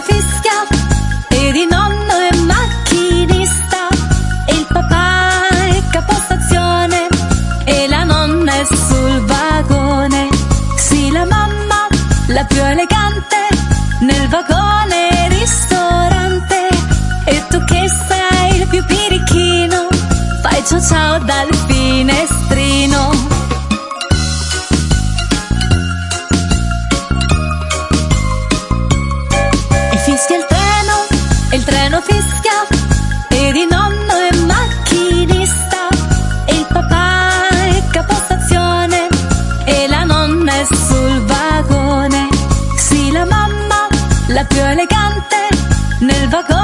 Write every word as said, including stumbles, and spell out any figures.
fischia ed il nonno è macchinista e il papà è capostazione e la nonna è sul vagone. Sì, la mamma, la più elegante, nel vagone ristorante. E tu che sei il più birichino, fai ciao ciao dal finestrino. E fischia il treno, e il treno fischia ed il nonno è macchinista e il papà è capostazione e la nonna è sul vagone. Sì, la mamma, la più elegante, nel vagone